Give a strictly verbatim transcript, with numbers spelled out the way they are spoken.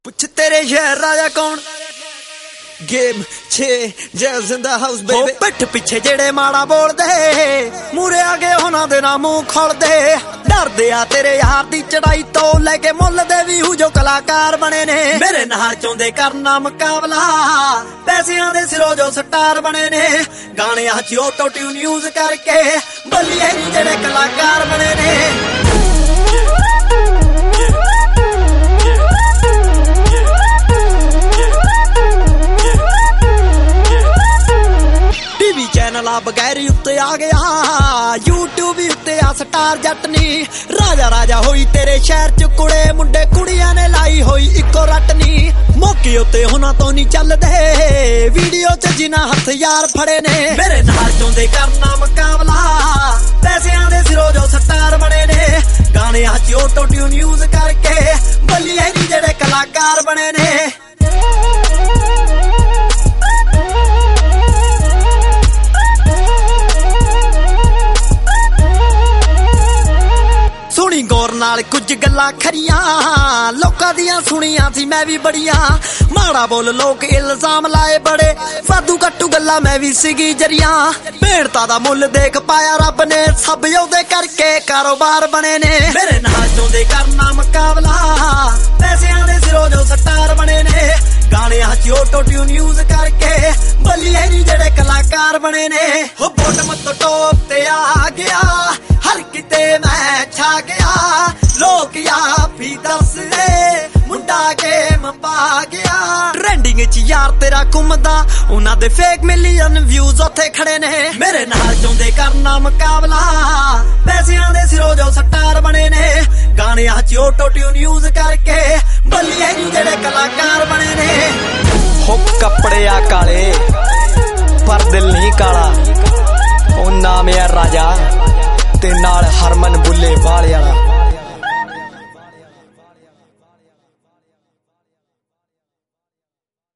पुछ तेरे शहर राजा कौन गेम छे जैस इन द हाउस बेबी पिठ पिछे जेड़े माड़ा बोल दे मूरे आगे होना देना मुंह खोल दे डर दे आ तेरे यार दी चढ़ाई तो लेके मुल दे भी हूं जो कलाकार बने ने मेरे नाल चौंदे करना मुकाबला पैसियां दे सिरों जो स्टार बने ने गाने च ऑटो ट्यून यूज करके बल्लिए जेड़े कलाकार बने ने चैनल बगैर उत्ते आ गया यूट्यूब भी उत्ते आ स्टार जट नी राजा राजा होई तेरे शहर च कुड़े मुंडे कुड़ियां ने लाई होई इको रट नी मौके उत्ते होना तो नहीं चलदे वीडियो च जिना हथ यार फड़े ने मेरे नाल चौंदे करना मुकाबला पैसियां दे सिरों जो स्टार बने ने गाने च ऑटो ट्यून यूज करके बल्लिए नी जेड़े कलाकार बने ने गौर नाल कुछ गल्लां खरियां लोकां दियां सुनियां सी मैं भी बड़ियां माड़ा बोल लोग इल्जाम लाए बड़े वाधू कट्टू गल्लां मैं भी सीगी जरियां भेड़ता दा मुल देख पाया रब ने सब ओहदे करके कारोबार बने ने मेरे नाल चौंदे करना मुकाबला पैसियां दे सिरों जो स्टार बने ने गाने च ऑटो ट्यून यूज करके बल्लिए नी जेड़े कलाकार बने ने हो बॉटम तो टॉप ते आ गया हर किते मैं छा गया लोग या भी दस दे मुंडा गेम पा गया ट्रेंडिंग च यार तेरा घुमदा उन्हां दे फेक मिलियन व्यूज उत्थे खड़े ने मेरे नाल चौंदे करना मुकाबला पैसियां दे सिरों जो स्टार बने ने गाने च ऑटो ट्यून यूज करके बल्लिए नी जेड़े कलाकार बने ने हो कपड़े आ काले पर दिल नहीं काला ओ नाम है राजा ते नाल हरमन बुल्ले वाले वाला